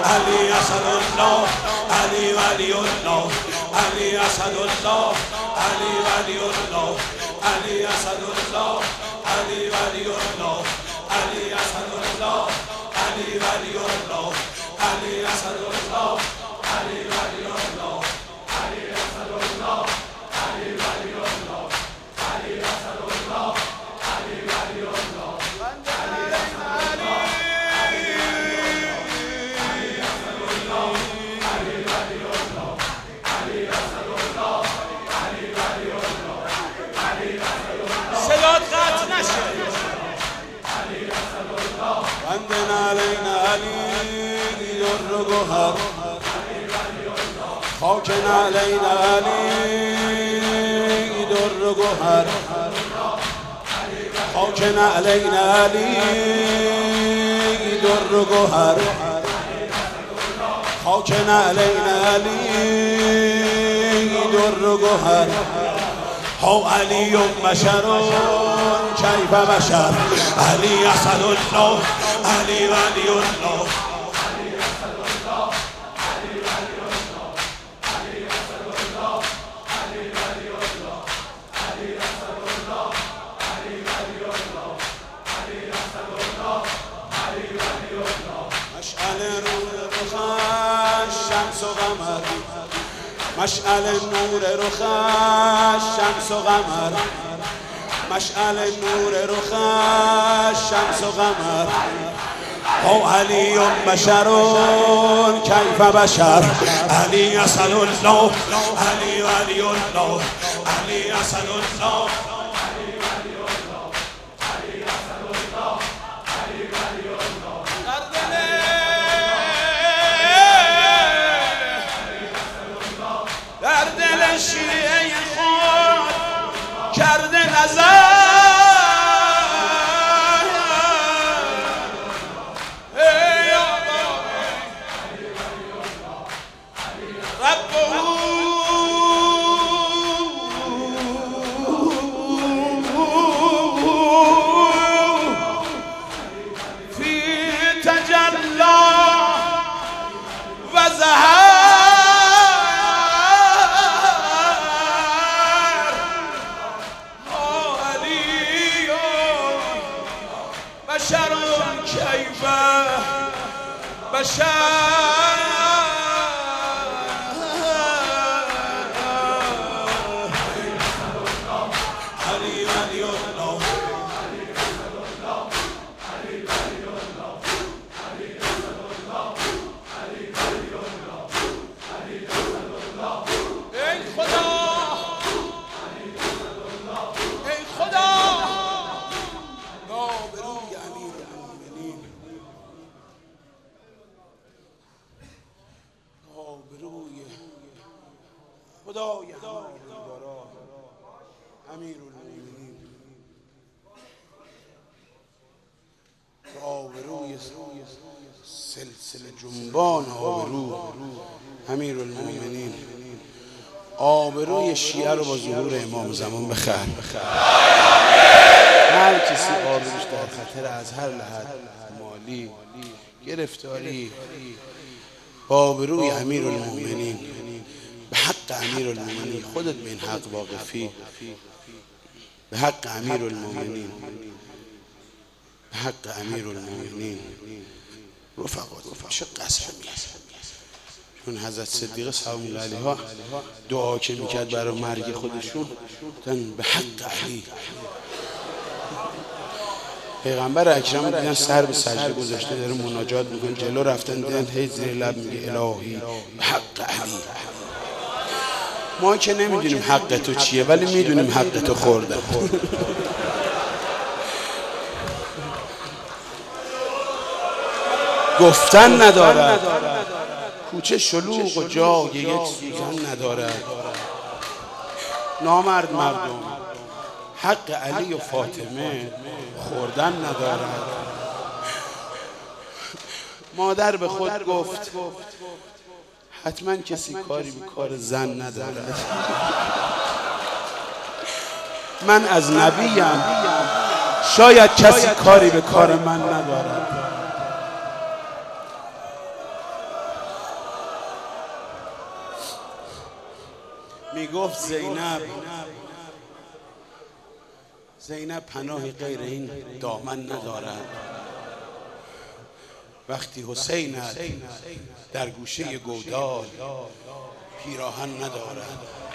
علی اسد الله، علی ولی الله، علی اسد الله، علی ولی الله، علی اسد الله، علی ولی الله، علی اسد الله، علی ولی الله، علی اسد الله، علی ولی الله، علی اسد الله، علی ولی الله، علی اسد الله، علی ولی الله، علی اسد الله، علی اسد الله، علی ولی الله، علی اسد الله، علی ولی الله، علی اسد الله. صدات قطع نشه. علی اسد الله. بندن علینا علی در گوهر، خاکن علینا علی در گوهر، خاکن علینا علی در گوهر، خاکن علینا علی در گوهر. ها علی بشر کیف بشر، علی اسد الله، علی ولی الله، علی اسد الله، علی ولی الله، علی اسد الله، علی ولی الله، علی اسد الله، علی ولی الله، علی اسد الله، علی ولی الله. مشعل نور رخش شمس و قمر، مشعل نور رخش شمس و قمر، مشعل نور رخش شمس و قمر. او علی بشر کیف بشر، علی اسد الله، علی ولی الله، علی اسد الله، علی ولی الله، علی اسد الله، علی ولی الله. در دل شیعه خود کرده نظر، بشر کیف بشر. علی ولی الله، علی اسد الله، علی ولی الله، علی اسد الله، علی ولی الله، علی اسد الله. ای خدا، علی اسد الله، ای خدا. آبروی امیر المؤمنین، آبروی خدای هماندارا امیر المؤمنین، آبروی سلسله جنبان آبرو امیر المؤمنین، آبروی شیعه رو با ظهور امام زمان بخیر. هر کسی آبروش در خطر از هر لحاظ، مالی، گرفتاری، آبروی امیر المؤمنین، به حق امیر المؤمنین، خودت به این حق واقفی، به حق امیر المؤمنین، به حق امیر المؤمنین. رفقا چه قسمی، چون حضرت صدیق سلام علیها دعا که میکرد برای مرگ خودشون، به حق علی. پیغمبر اکرم دیدن سر به سجده گذاشته داره مناجات میکنه، جلو رفتن دیدن هی زیر لب میگه الهی به حق علی. ما که نمیدونیم حق تو چیه، ولی میدونیم حق تو خورده. گفتن ندارد، کوچه شلوغ و جای یک سوزن ندارد. نامرد مردم حق علی و فاطمه خوردن ندارد. مادر به خود گفت حتما کسی کاری به کار زن ندارد. من از نبیم، شاید کسی کاری به کار من ندارد. میگفت زینب پناهی غیر این دامن ندارد. وقتی حسینت در گوشه گودال پیراهن ندارد.